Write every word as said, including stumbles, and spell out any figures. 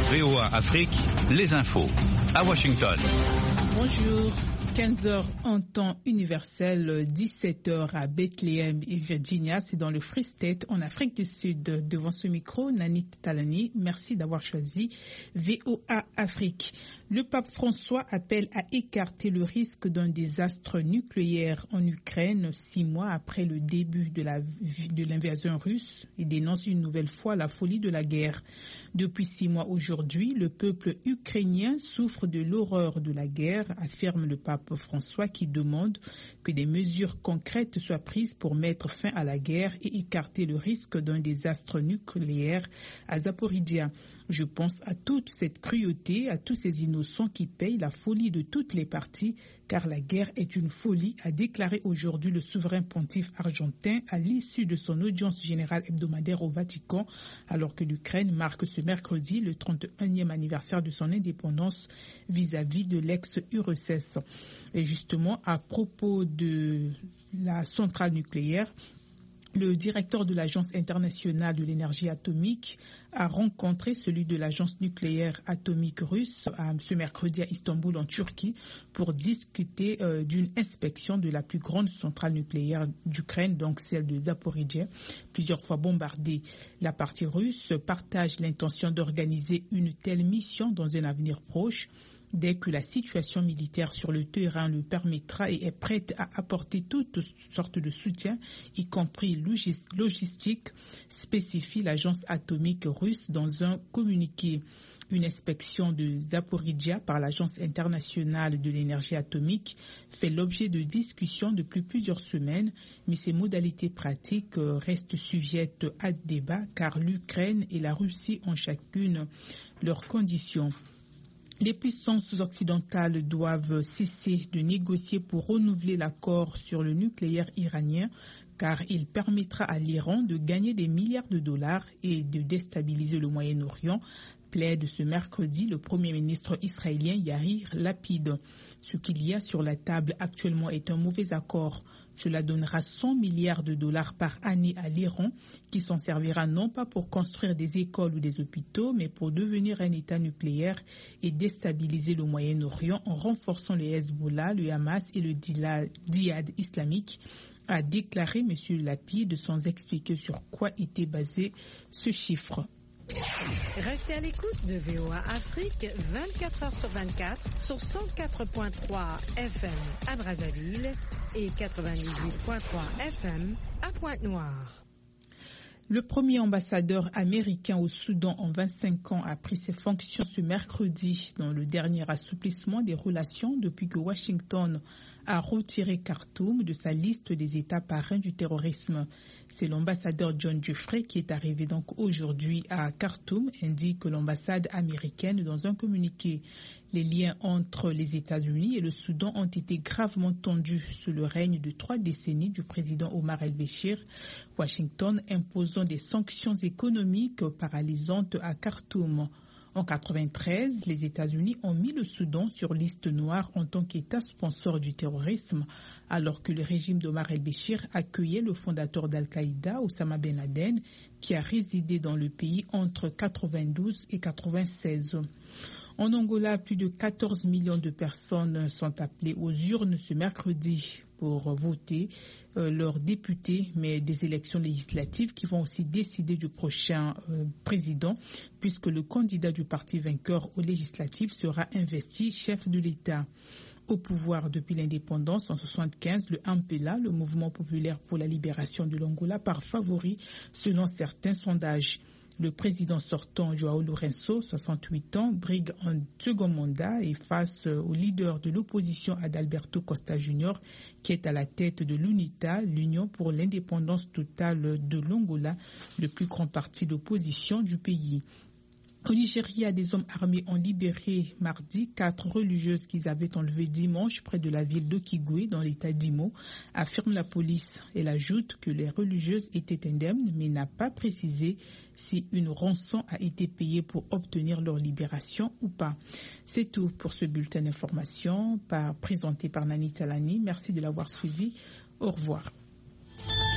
V O A Afrique, les infos à Washington. Bonjour. quinze heures en temps universel, dix-sept heures à Bethléem et Virginia, c'est dans le Free State en Afrique du Sud. Devant ce micro, Nanit Talani, merci d'avoir choisi V O A Afrique. Le pape François appelle à écarter le risque d'un désastre nucléaire en Ukraine six mois après le début de la, de l'invasion russe et dénonce une nouvelle fois la folie de la guerre. Depuis six mois aujourd'hui, le peuple ukrainien souffre de l'horreur de la guerre, affirme le pape François qui demande que des mesures concrètes soient prises pour mettre fin à la guerre et écarter le risque d'un désastre nucléaire à Zaporizhia. Je pense à toute cette cruauté, à tous ces innocents qui payent la folie de toutes les parties, car la guerre est une folie, a déclaré aujourd'hui le souverain pontife argentin à l'issue de son audience générale hebdomadaire au Vatican, alors que l'Ukraine marque ce mercredi le trente et unième anniversaire de son indépendance vis-à-vis de l'ex-U R S S. Et justement, à propos de la centrale nucléaire, le directeur de l'Agence internationale de l'énergie atomique a rencontré celui de l'Agence nucléaire atomique russe ce mercredi à Istanbul en Turquie pour discuter euh, d'une inspection de la plus grande centrale nucléaire d'Ukraine, donc celle de Zaporizhia, plusieurs fois bombardée. La partie russe partage l'intention d'organiser une telle mission dans un avenir proche, dès que la situation militaire sur le terrain le permettra et est prête à apporter toutes sortes de soutien, y compris logistique, spécifie l'agence atomique russe dans un communiqué. Une inspection de Zaporizhia par l'Agence internationale de l'énergie atomique fait l'objet de discussions depuis plusieurs semaines, mais ses modalités pratiques restent sujettes à débat car l'Ukraine et la Russie ont chacune leurs conditions. Les puissances occidentales doivent cesser de négocier pour renouveler l'accord sur le nucléaire iranien, car il permettra à l'Iran de gagner des milliards de dollars et de déstabiliser le Moyen-Orient, plaide ce mercredi le Premier ministre israélien Yair Lapid. Ce qu'il y a sur la table actuellement est un mauvais accord. Cela donnera cent milliards de dollars par année à l'Iran, qui s'en servira non pas pour construire des écoles ou des hôpitaux, mais pour devenir un État nucléaire et déstabiliser le Moyen-Orient en renforçant le Hezbollah, le Hamas et le djihad islamique, a déclaré M. Lapid sans expliquer sur quoi était basé ce chiffre. Restez à l'écoute de V O A Afrique vingt-quatre heures sur vingt-quatre sur cent quatre virgule trois F M à Brazzaville et quatre-vingt-dix-huit virgule trois F M à Pointe-Noire. Le premier ambassadeur américain au Soudan en vingt-cinq ans a pris ses fonctions ce mercredi dans le dernier assouplissement des relations depuis que Washington a retiré Khartoum de sa liste des États parrains du terrorisme. C'est l'ambassadeur John Jeffrey qui est arrivé donc aujourd'hui à Khartoum, indique l'ambassade américaine dans un communiqué. Les liens entre les États-Unis et le Soudan ont été gravement tendus sous le règne de trois décennies du président Omar el-Béchir, Washington imposant des sanctions économiques paralysantes à Khartoum. En quatre-vingt-treize, les États-Unis ont mis le Soudan sur liste noire en tant qu'État sponsor du terrorisme, alors que le régime d'Omar el-Béchir accueillait le fondateur d'Al-Qaïda, Osama Ben Laden, qui a résidé dans le pays entre quatre-vingt-douze et quatre-vingt-seize. En Angola, plus de quatorze millions de personnes sont appelées aux urnes ce mercredi pour voter euh, leurs députés, mais des élections législatives qui vont aussi décider du prochain euh, président, puisque le candidat du parti vainqueur aux législatives sera investi chef de l'État. Au pouvoir depuis l'indépendance en soixante-quinze, le M P L A, le Mouvement populaire pour la libération de l'Angola, part favori selon certains sondages. Le président sortant, João Lourenço, soixante-huit ans, brigue un second mandat et face au leader de l'opposition Adalberto Costa Junior, qui est à la tête de l'UNITA, l'Union pour l'indépendance totale de l'Angola, le plus grand parti d'opposition du pays. Au Nigeria, des hommes armés ont libéré mardi quatre religieuses qu'ils avaient enlevées dimanche près de la ville d'Okigwe dans l'état d'Imo, affirme la police. Elle ajoute que les religieuses étaient indemnes mais n'a pas précisé si une rançon a été payée pour obtenir leur libération ou pas. C'est tout pour ce bulletin d'information par, présenté par Nani Talani. Merci de l'avoir suivi. Au revoir.